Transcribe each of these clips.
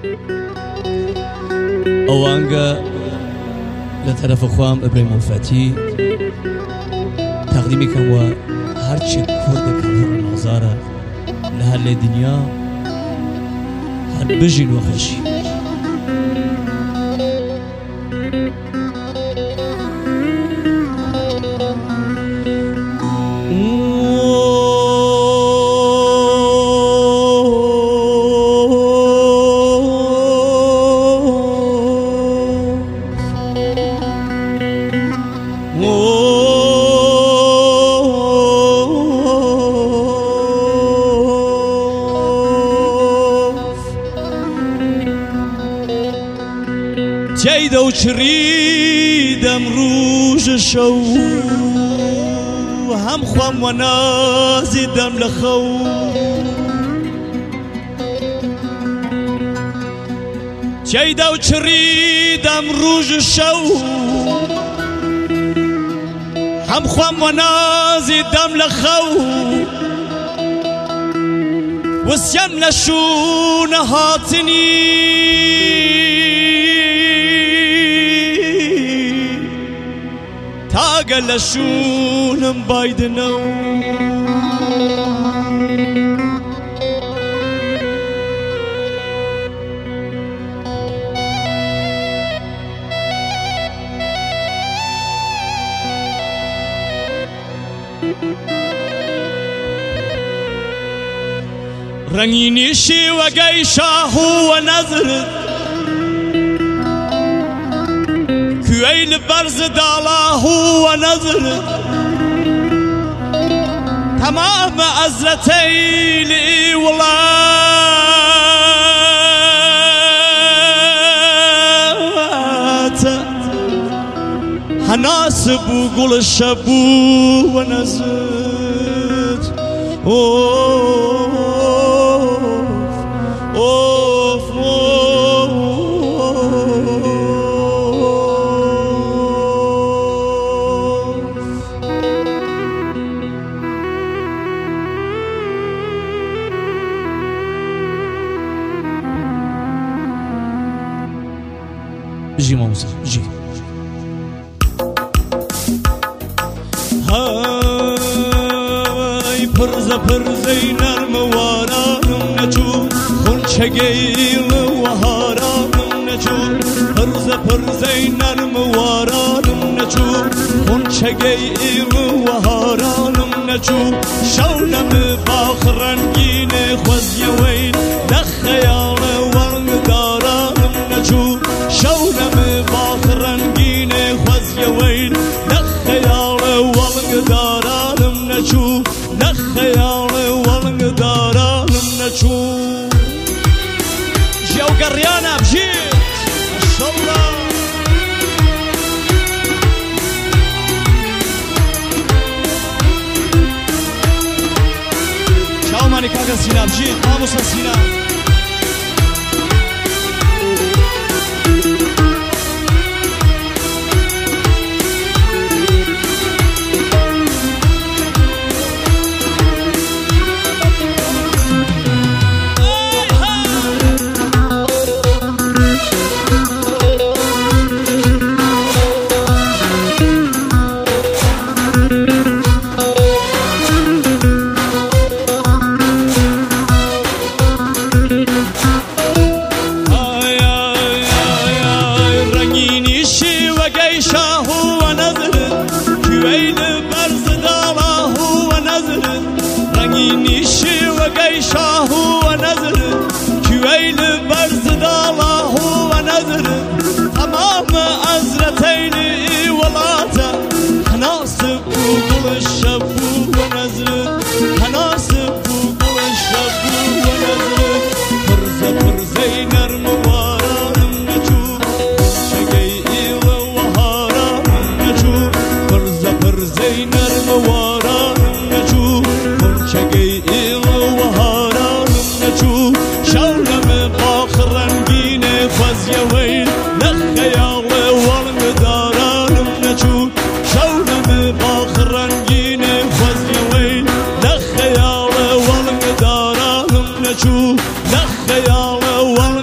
أوانجا لطرف خوام إبراهيم وفاتي تقديمي كان هرچی کرد کافر نازاره لحال دنیا هر بجین و خشی تيدا وشريدم روج شو هم خوام ونازدم لخو تيدا وشريدم روج شو هم خوام ونازدم لخو وسيم لشون هاتني تاقل شونم بايدنو رنگيني شي وقاي شاهو ونظرت كويل برز دالاه ونظرت تمام أزرتي لي ولات هناسب وقول الشبو ونزلت جي موسى جي هاي برزة نرم وارانم نجو خلشقيل وهارانم نجو برزة نرم وارانم نجو خلشقيل وهارانم نجو شونم باخرنجين خوزي وين دخيال ورن دارانم نجو شونم باخرنجين خوزي وين دخيال ورن دارانم نجو دخيال ورن دارانم نجو جو قريانا بجيت الشورى شاو ماني كاكا سينا بجيت ماموسا سينا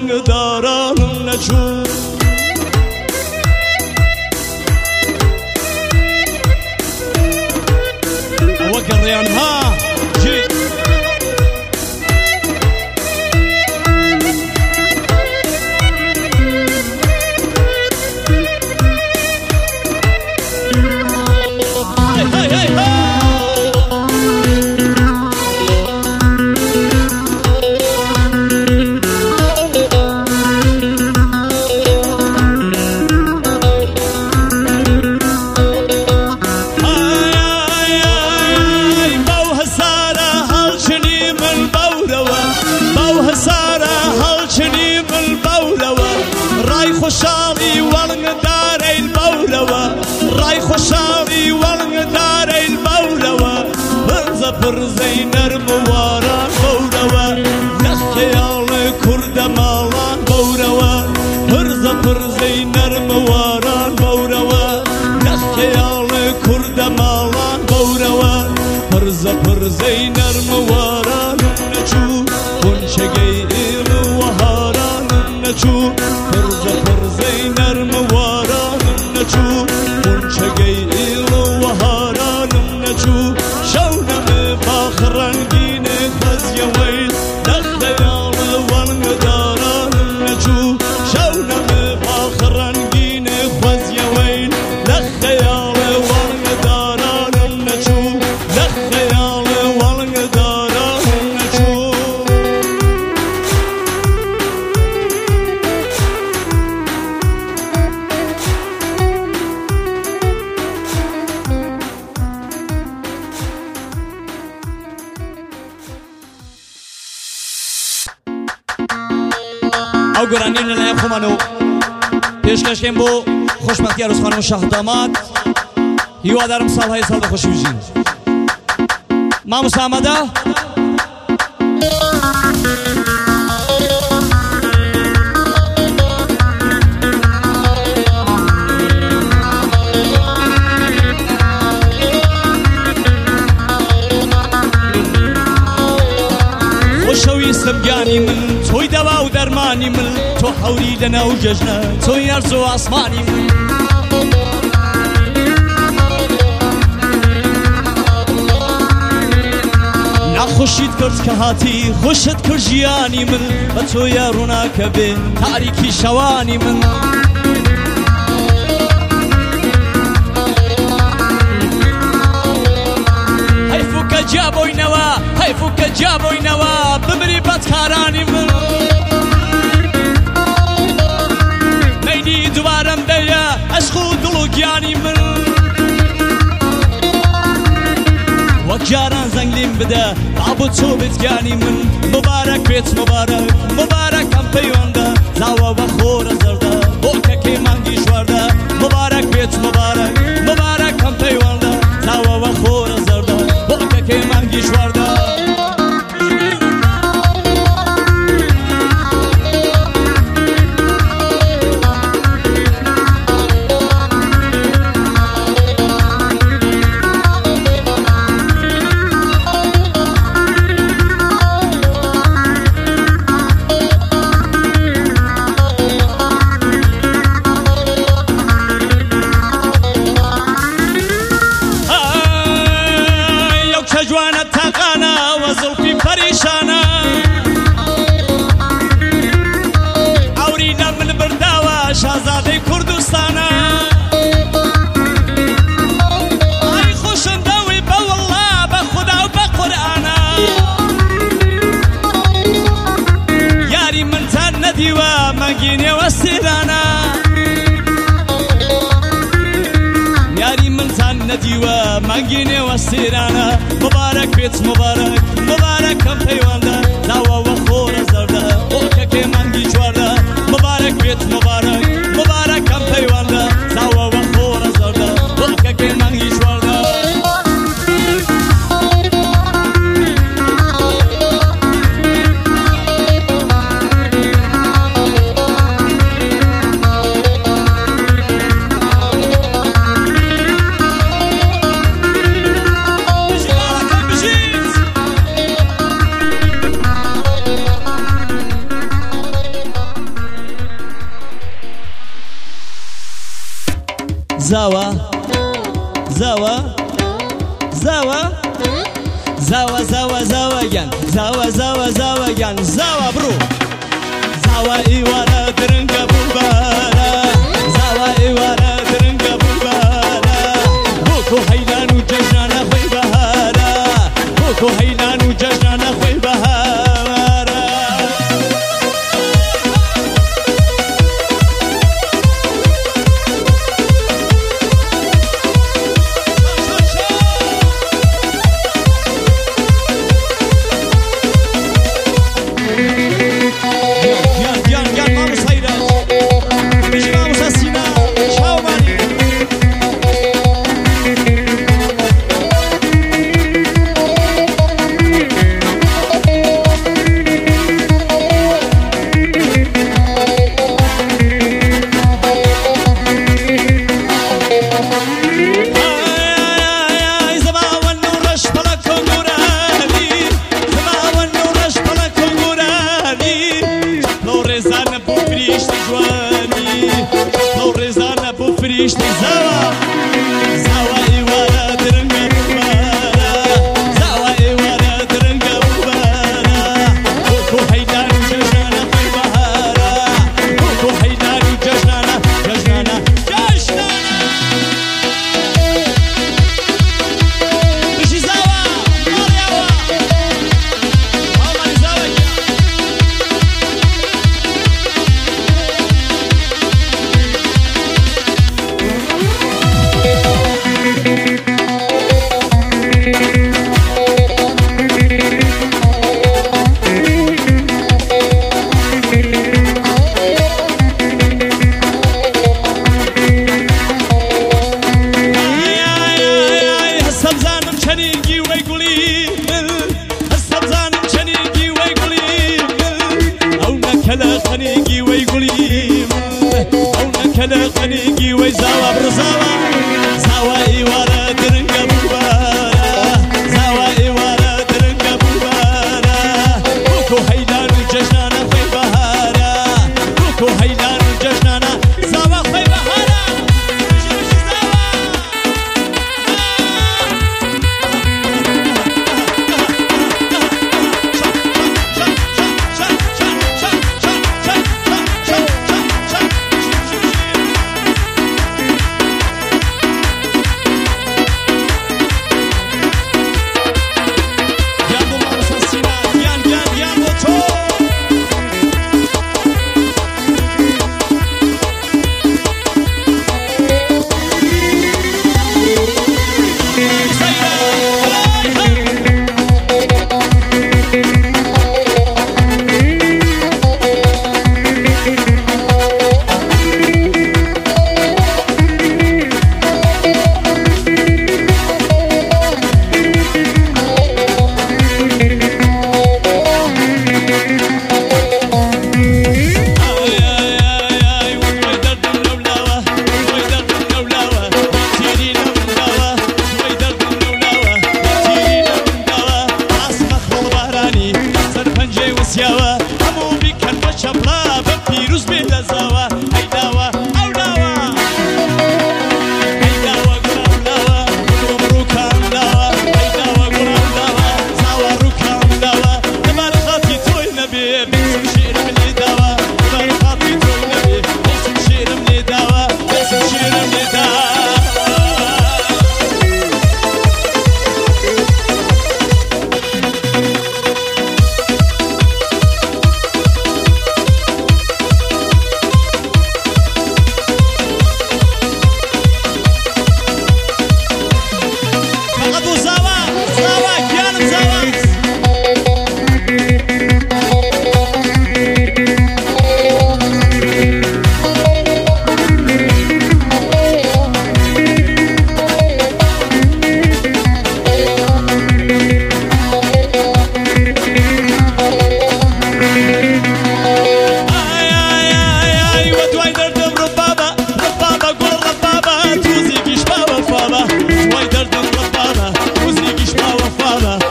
دارانم نچوو ئەوە گەڕیان ها جێ خۆشاڵی وەڵگەدارەین بەورەوە ڕای خۆشاڵی وەڵگەدارەین بەورەوە پرزە پرزەی نەرم و واران بەورەوە لە خەیاڵە کوردە ماڵان بەورەوە پرزە پرزەی نەرم و واران بەورەوە لە خەیاڵە کوردە ماڵان بەورەوە پرزە پرزەی نەرم و وارانم نەچوو قونچەگەی ئێڵ و هارانم نەچوو پرزە پرزەی نەرم و وارانم نەچوو قونچەگەی ئێڵ و هارانم نەچوو شەو نەمێ باخ ڕەنگینێ خەزیەوەی لە خەیاڵە وەڵگەدارانم نەچوو شەو نەمێ باخ ڕەنگینێ خەزیەوەی لە خەیاڵە وەڵگەدارانم نەچوو لە خەیاڵە وەڵگەدارانم نەچوو ئەو گۆرانین لەلایەن خۆمانەوە پێشکەشکەین بۆ خۆشبەختی عەروسخانم و شاخ داماد هیوادارم ساڵهای ساڵ بەخۆشی بژین مامۆستا ئامادە؟ خۆشەویستم گیانی من تۆی دەوا و دەرمانی من تۆ هەوری لەناو جەژنە تۆی هەرز و ئاسمانی من ناخۆشیت کرد کە هاتی خۆشت کرد ژیانی من بە تۆیە ڕووناکە بێ تاریکی شەوانی من هەیفوکە جابۆینەوە هەیفوکە جابۆینەوە بمری بەدکارانی من مەیلی دووبارەم دەیە عەشق و دڵ و گیانی من وەک جاران زەنگ لێم بدە با بۆ تۆ بێت گیانی من مبارەک بێت مبارەک مبارەک ئەم پەیوەندە زاوە بە خۆرە زەردە بۆ کەکەی مانگی ژوەردە مبارەک بێت مبارەک مبارەک ئەم پەیوەندە زاوە بە خۆرە زەردە بۆ کەکەی مانگی ژوەردە جوانە تاقانە وە زڵفی پەریشانە ئەوری لە من برداوە شازادەی کوردستانە ئای خۆشندەوی بە وەڵڵا بە خودا و بە قورئانە یاری منتان نەدیوە مەگینێوە سێرانە یاری منتان نەدیوە مەگینێوە سێرانە مبارەک بێت مبارەک مبارەک ئەم پەیوەندە داوەوە خۆرە زەردە بۆ کەکێ مانگی چواردە مبارەک بێت مبارەک مبارەک ئەم پەیوەندە داوەوە خۆرە زەردە بۆ کەکێ مانگی چواردە زاوە زاوە زاوە زاوە زاوە زاوەگەن زاوە زاوە زاوەگەن زاوە بڕوو زاوە ئیوارە درنگە بووبارە زاوە ئیوارە درنگە بووبارە بۆکۆ هەیلان و جەژنانە خۆی بەهارە بۆکۆ هەیلان و جەژنانە خۆی بەهارە فريشتي زاوى زاوى إيوارا درنگا بوبارا زاوى إيوارا درنگا بوبارا بوكو هيدان ججنانا في بهارا بوكو هيدان ججنانا ججنانا ججنانا بشي زاوى مريوة ماما زاوى خنيجي ويقولي أونا كلا خنيجي ويزاوى برزاوى زاوى إيوارا درنجا بوبارا زاوى إيوارا درنجا بوبارا بوكو هيلان الججنانا في بهارا بوكو هيلان الججنانا زاوى في بهارا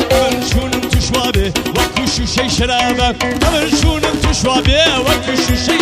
شرابك أمر شونم تشوابي وكل شيء